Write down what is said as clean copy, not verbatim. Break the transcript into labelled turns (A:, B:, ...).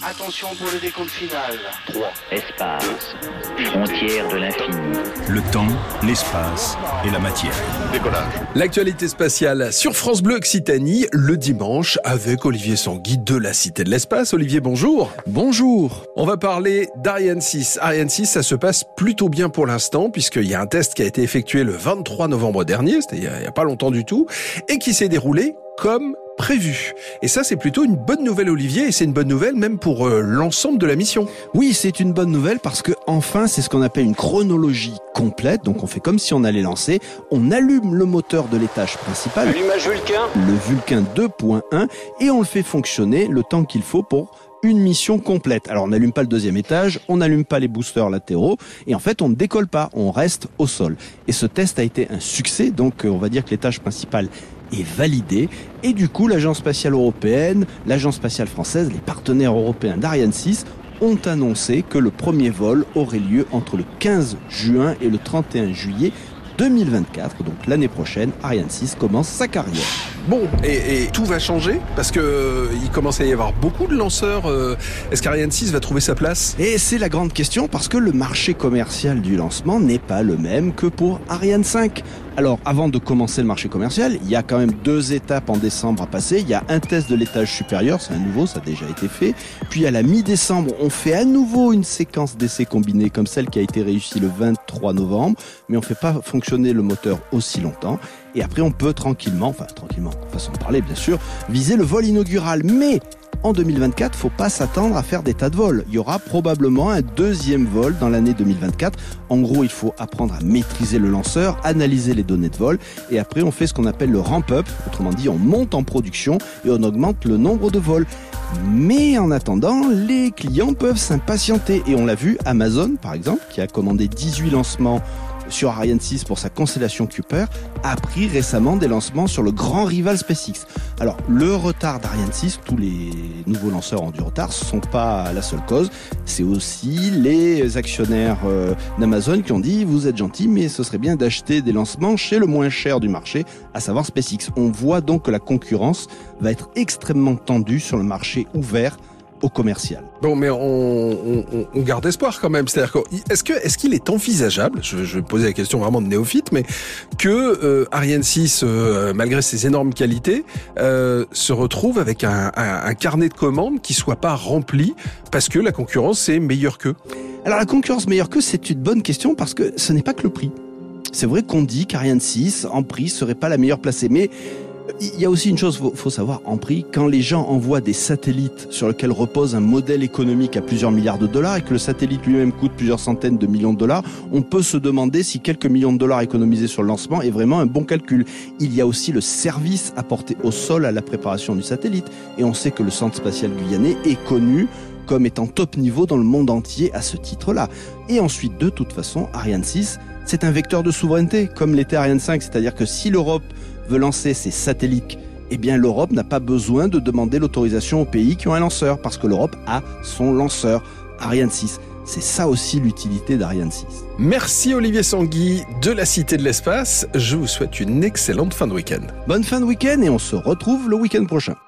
A: Attention pour le décompte final.
B: 3. Espace. Frontière de l'infini.
C: Le temps, l'espace et la matière.
D: Décollage.
E: L'actualité spatiale sur France Bleu Occitanie, le dimanche, avec Olivier Sanguy de la Cité de l'Espace. Olivier, bonjour.
F: Bonjour.
E: On va parler d'Ariane 6. Ariane 6, ça se passe plutôt bien pour l'instant, puisqu'il y a un test qui a été effectué le 23 novembre dernier, c'était il n'y a pas longtemps du tout, et qui s'est déroulé comme prévu. Et ça, c'est plutôt une bonne nouvelle, Olivier, et c'est une bonne nouvelle même pour l'ensemble de la mission.
F: Oui, c'est une bonne nouvelle parce que enfin, c'est ce qu'on appelle une chronologie complète. Donc, on fait comme si on allait lancer. On allume le moteur de l'étage principal.
A: Allumage Vulcain.
F: Le Vulcain 2.1 et on le fait fonctionner le temps qu'il faut pour une mission complète. Alors, on n'allume pas le deuxième étage, on n'allume pas les boosters latéraux et en fait, on ne décolle pas, on reste au sol. Et ce test a été un succès, donc on va dire que l'étage principal est validé et du coup, l'Agence spatiale européenne, l'Agence spatiale française, les partenaires européens d'Ariane 6 ont annoncé que le premier vol aurait lieu entre le 15 juin et le 31 juillet 2024, donc l'année prochaine, Ariane 6 commence sa carrière.
E: Bon, et tout va changer parce que il commence à y avoir beaucoup de lanceurs. Est-ce qu'Ariane 6 va trouver sa place ?
F: Et c'est la grande question parce que le marché commercial du lancement n'est pas le même que pour Ariane 5. Alors, avant de commencer le marché commercial, il y a quand même 2 étapes en décembre à passer. Il y a un test de l'étage supérieur, c'est un nouveau, ça a déjà été fait. Puis à la mi-décembre, on fait à nouveau une séquence d'essais combinés comme celle qui a été réussie le 23 novembre. Mais on ne fait pas fonctionner le moteur aussi longtemps. Et après, on peut tranquillement, façon de parler bien sûr, viser le vol inaugural. Mais en 2024, faut pas s'attendre à faire des tas de vols. Il y aura probablement un deuxième vol dans l'année 2024. En gros, il faut apprendre à maîtriser le lanceur, analyser les données de vol, et après on fait ce qu'on appelle le ramp-up. Autrement dit, on monte en production et on augmente le nombre de vols. Mais en attendant, les clients peuvent s'impatienter. Et on l'a vu, Amazon, par exemple, qui a commandé 18 lancements sur Ariane 6 pour sa constellation Kuiper, a pris récemment des lancements sur le grand rival SpaceX. Alors, le retard d'Ariane 6, tous les nouveaux lanceurs ont du retard, ce ne sont pas la seule cause. C'est aussi les actionnaires d'Amazon qui ont dit « Vous êtes gentils, mais ce serait bien d'acheter des lancements chez le moins cher du marché, à savoir SpaceX. » On voit donc que la concurrence va être extrêmement tendue sur le marché ouvert au commercial.
E: Bon, mais on garde espoir quand même. C'est-à-dire est-ce qu'il est envisageable, je vais poser la question vraiment de néophyte, mais que Ariane 6, malgré ses énormes qualités, se retrouve avec un carnet de commandes qui soit pas rempli parce que la concurrence est meilleure qu'eux ?
F: Alors la concurrence meilleure qu'eux, c'est une bonne question parce que ce n'est pas que le prix. C'est vrai qu'on dit qu'Ariane 6, en prix, serait pas la meilleure placée, mais il y a aussi une chose, faut savoir, en prix, quand les gens envoient des satellites sur lesquels repose un modèle économique à plusieurs milliards de dollars et que le satellite lui-même coûte plusieurs centaines de millions de dollars, on peut se demander si quelques millions de dollars économisés sur le lancement est vraiment un bon calcul. Il y a aussi le service apporté au sol à la préparation du satellite et on sait que le centre spatial guyanais est connu comme étant top niveau dans le monde entier à ce titre-là. Et ensuite, de toute façon, Ariane 6, c'est un vecteur de souveraineté, comme l'était Ariane 5, c'est-à-dire que si l'Europe veut lancer ses satellites, eh bien l'Europe n'a pas besoin de demander l'autorisation aux pays qui ont un lanceur, parce que l'Europe a son lanceur, Ariane 6. C'est ça aussi l'utilité d'Ariane 6.
E: Merci Olivier Sanguy de la Cité de l'Espace. Je vous souhaite une excellente fin de week-end.
F: Bonne fin de week-end et on se retrouve le week-end prochain.